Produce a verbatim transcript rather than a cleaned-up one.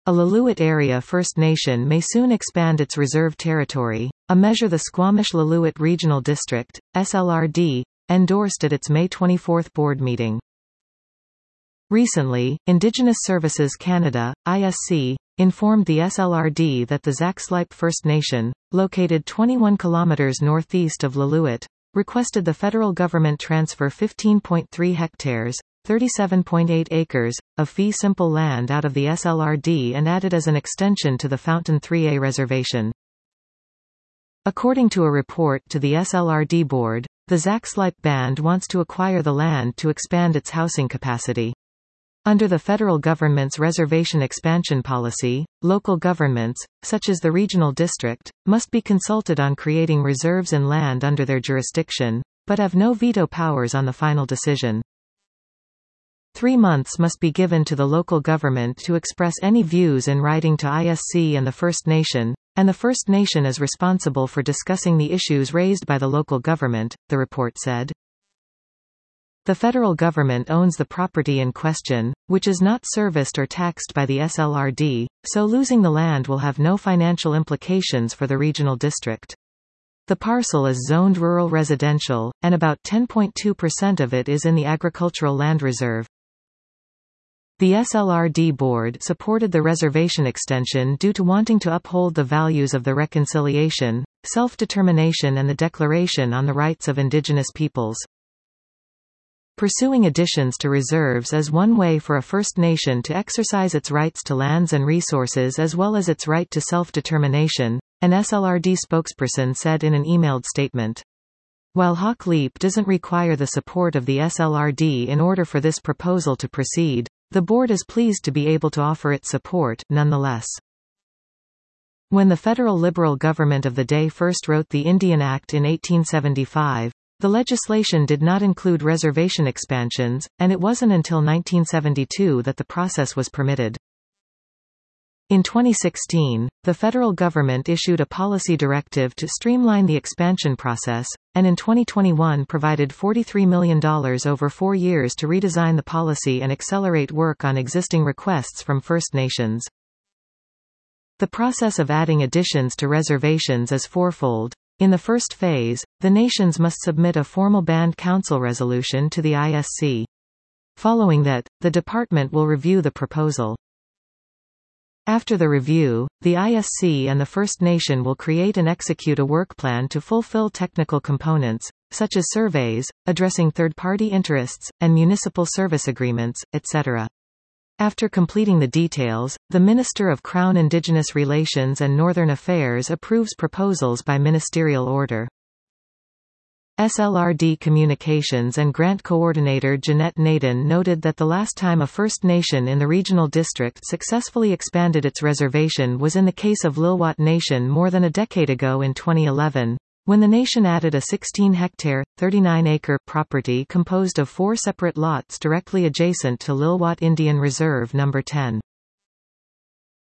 A Lillooet Area First Nation may soon expand its reserve territory, a measure the Squamish-Lillooet Regional District, S L R D, endorsed at its May twenty-fourth board meeting. Recently, Indigenous Services Canada, I S C, informed the S L R D that the Sac Slipe First Nation, located twenty-one kilometers northeast of Lillooet, requested the federal government transfer fifteen point three hectares, thirty-seven point eight acres, of fee simple land out of the S L R D and add it as an extension to the Fountain three A reservation. According to a report to the S L R D board, the Sac Slipe Band wants to acquire the land to expand its housing capacity. Under the federal government's reservation expansion policy, local governments, such as the regional district, must be consulted on creating reserves in land under their jurisdiction, but have no veto powers on the final decision. Three months must be given to the local government to express any views in writing to I S C and the First Nation, and the First Nation is responsible for discussing the issues raised by the local government, the report said. The federal government owns the property in question, which is not serviced or taxed by the S L R D, so losing the land will have no financial implications for the regional district. The parcel is zoned rural residential, and about ten point two percent of it is in the agricultural land reserve. The S L R D board supported the reservation extension due to wanting to uphold the values of the reconciliation, self-determination and the Declaration on the Rights of Indigenous Peoples. Pursuing additions to reserves is one way for a First Nation to exercise its rights to lands and resources as well as its right to self-determination, an S L R D spokesperson said in an emailed statement. While Hawk Leap doesn't require the support of the S L R D in order for this proposal to proceed, the board is pleased to be able to offer its support, nonetheless. When the federal Liberal government of the day first wrote the Indian Act in eighteen seventy-five, the legislation did not include reservation expansions, and it wasn't until nineteen seventy-two that the process was permitted. In twenty sixteen, the federal government issued a policy directive to streamline the expansion process, and in twenty twenty-one provided forty-three million dollars over four years to redesign the policy and accelerate work on existing requests from First Nations. The process of adding additions to reservations is fourfold. In the first phase, the nations must submit a formal Band Council resolution to the I S C. Following that, the department will review the proposal. After the review, the I S C and the First Nation will create and execute a work plan to fulfill technical components, such as surveys, addressing third-party interests, and municipal service agreements, et cetera. After completing the details, the Minister of Crown Indigenous Relations and Northern Affairs approves proposals by ministerial order. S L R D Communications and Grant Coordinator Jeanette Naden noted that the last time a First Nation in the regional district successfully expanded its reservation was in the case of Lil'wat Nation more than a decade ago in twenty eleven, when the nation added a sixteen hectare, thirty-nine acre property composed of four separate lots directly adjacent to Lil'wat Indian Reserve number ten.